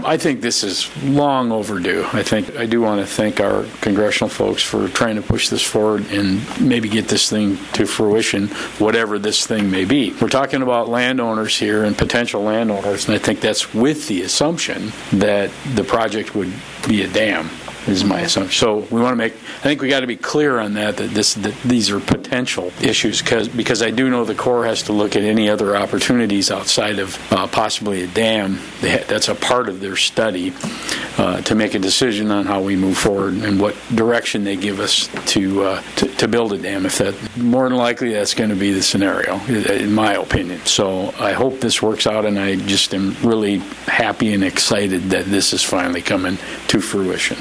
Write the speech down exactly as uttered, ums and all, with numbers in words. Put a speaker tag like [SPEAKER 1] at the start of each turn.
[SPEAKER 1] I think this is long overdue. I think I do want to thank our congressional folks for trying to push this forward and maybe get this thing to fruition, whatever this thing may be. We're talking about landowners here and potential landowners, and I think that's with the assumption that the project would be a dam. Is my assumption. So we want to make, I think we got to be clear on that, that this, that these are potential issues, because because I do know the Corps has to look at any other opportunities outside of uh, possibly a dam. They ha- that's a part of their study uh, to make a decision on how we move forward and what direction they give us to, uh, to to build a dam. If that, more than likely that's going to be the scenario, in my opinion. So I hope this works out, and I just am really happy and excited that this is finally coming to fruition.